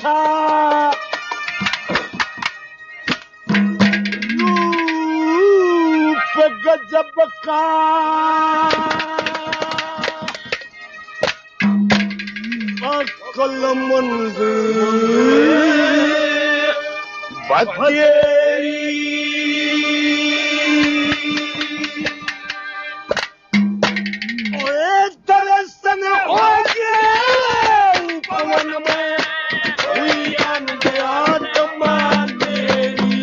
था रूप गजब का अक्लमंद बतेरी दर्शन हो गए पवन में हुई आत्मा मेरी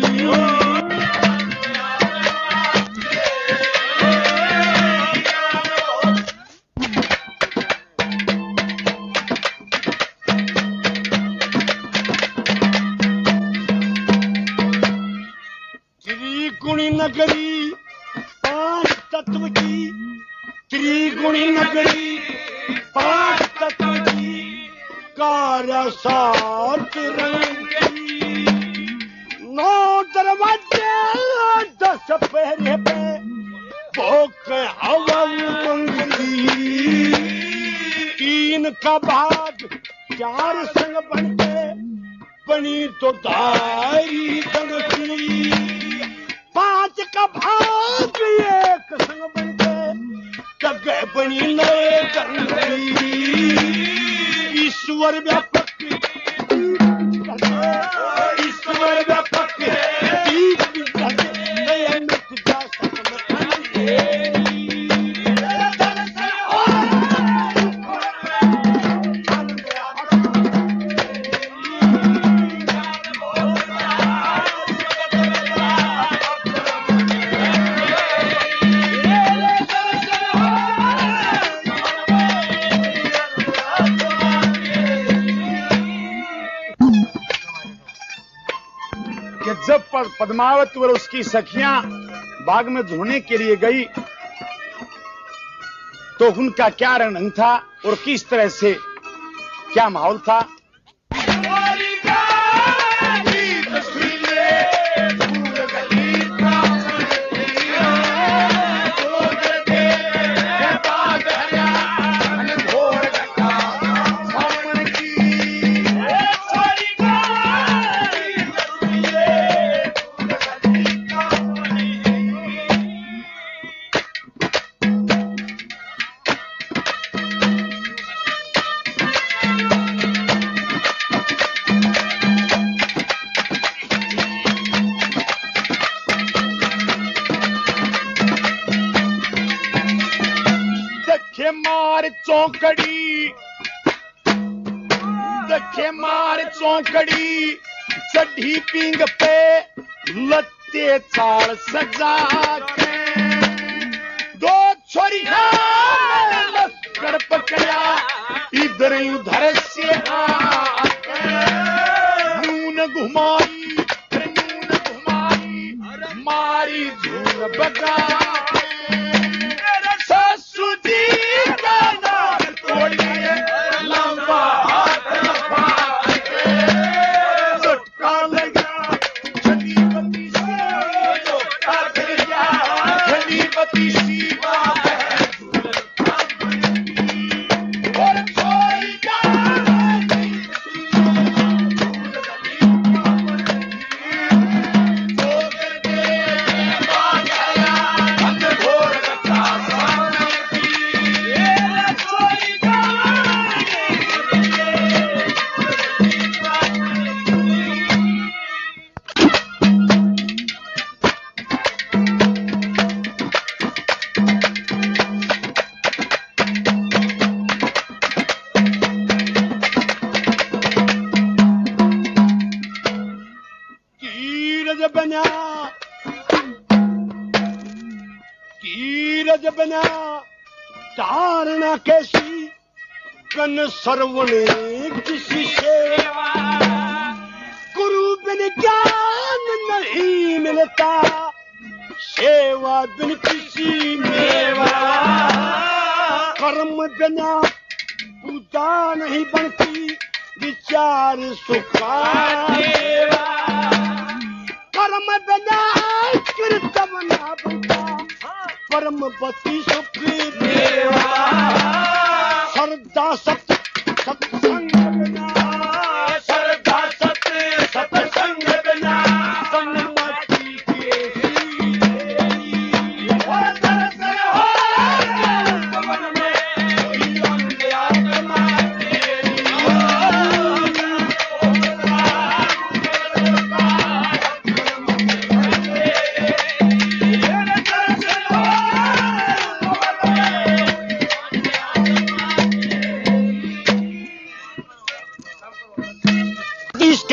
त्रिगुणी नगरी पांच तत्व की त्रिगुणी नगरी पांच तत्व की कार्य सात रंग की 9 दरवाजे 10 पहरे पे भोग हवा मंगली 3 का भाग 4 संग बनते बनी तो दारी संग की 5 का भाग 1 संग बनते जगह बनी नए गंगी ईश्वर व्यापक ईश्वर व्यापक नए मिट जा जब पद्मावती और उसकी सखियां बाग में धोने के लिए गई तो उनका क्या रंग था और किस तरह से क्या माहौल था। देखे मार चौकड़ी चढ़ी पिंग पे लत्ते चाल सजा के 2 छोरियां लश्कर पकड़ा इधर उधर से नून घुमाई मारी झूल बगा कीरज बना धारणा कैसी कन सर्वने किसी सेवा गुरु बिन ज्ञान नहीं मिलता सेवा बिन किसी मेवा कर्म बिना पूजा नहीं बनती विचार सुखा देवा कर्म बिना कीर्तन ना बनता परम पति सुख देवा श्रद्धा सत्संग बिना श्रद्धा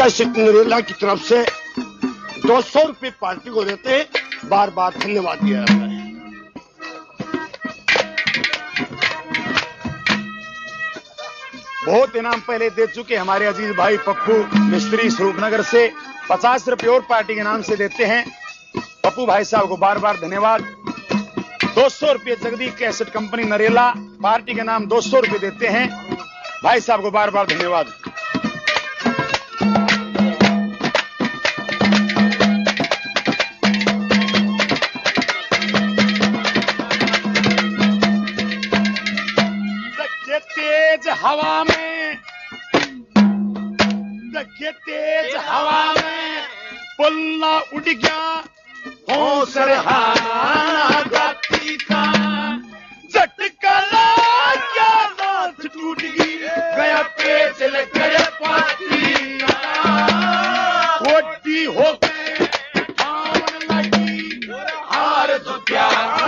कैसेट नरेला की तरफ से 200 रुपए पार्टी को देते हैं। बार बार धन्यवाद दिया जाता है। बहुत इनाम पहले दे चुके हमारे अजीज भाई पप्पू मिस्त्री स्वरूपनगर से 50 रुपए और पार्टी के नाम से देते हैं। पप्पू भाई साहब को बार बार धन्यवाद। 200 रुपए Jagdish cassette company Narela party के नाम 200 रुपए देते हैं। भाई साहब को बार बार धन्यवाद। तेज हवा में, तेज हवा में पुल्ला उड़ गया हौसला जाती का झटका क्या नाथ टूट गया पेच लग गया पाती कोटी हो गए आवन लगी हार तो क्या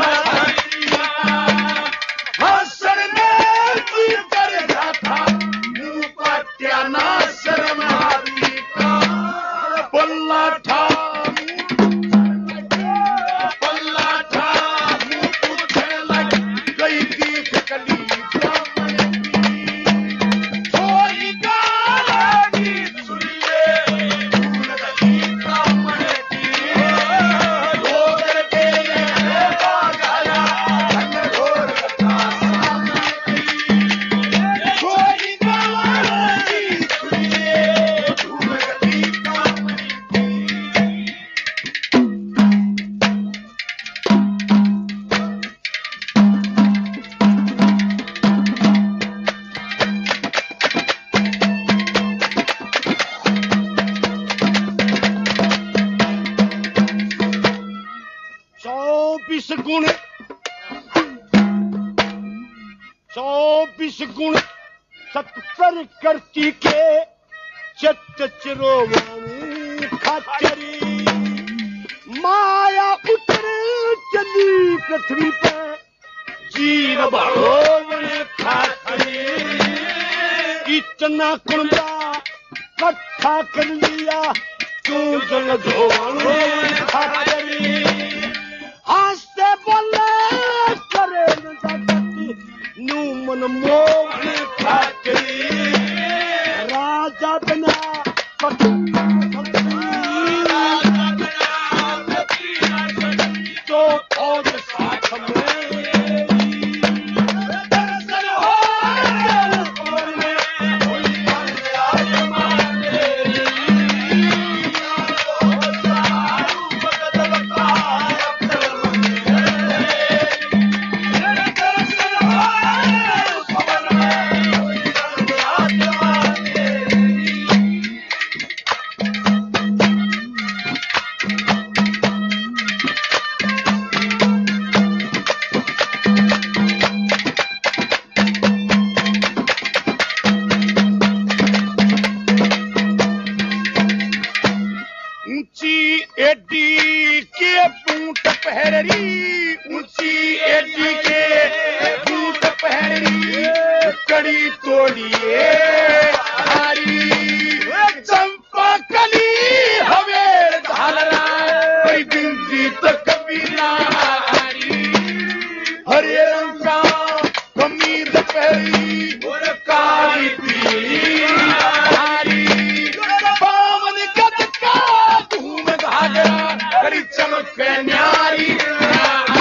गुण 70 करती के चत चिरोवाणी खाचरी माया उतर चली पृथ्वी पर जीव भगवान खाचरी इतना कुंडा कट्ठा कर लिया क्यों जल धोवाणी खाचरी हंसते बोले करे न जाती नू मन मोह खाचरी राजा बना तो फौज साथ में दर्शन हो एडी के बूट पहरी ऊंची एडी के बूट पहरी कड़ी तोड़िए हारी चंपा कली हवेर धालरा कोई बिंदी तो कभी ना हारी हरे रंग का कमीज पहरी और काली पीली हारी पावन गद का धूम घाघरा कड़ी चमक न्यारी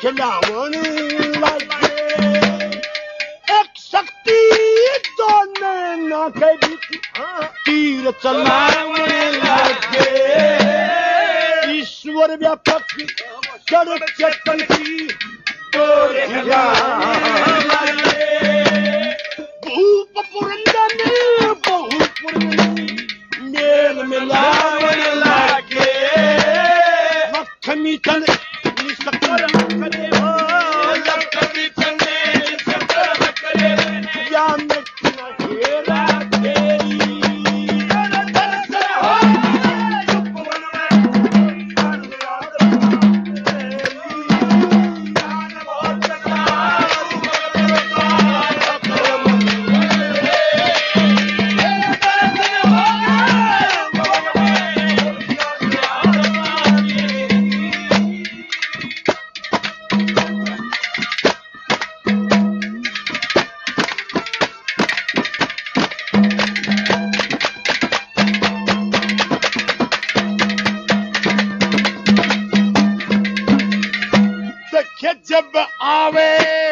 खिलावन लगे एक शक्ति दोने ना के तीर चलावन लगे ईश्वर व्यापक जड़ चेतन की तोड़ लगे भूप पुरंदर मेल मिलावन लगे लक्ष्मी चंद निष्कर करे लक्ष्मी चंद निष्कर करे या मिठना घेरा घेरी दर्शन हो जब आवे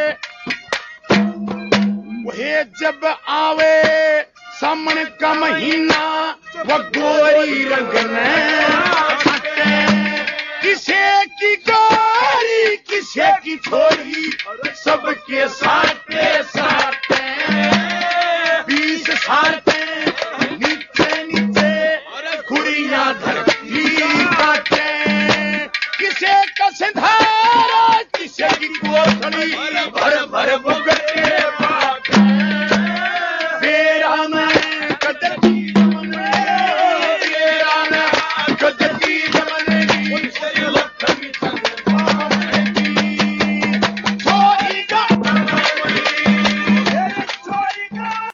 वह जब आवे सामन का महीना वो गोरी रंग किसे की गोरी किसे की छोरी सबके साथे साथे 20 साथे नीचे नीचे खुरिया धरती काटे किसे का सिंधारा किसे की कोठरी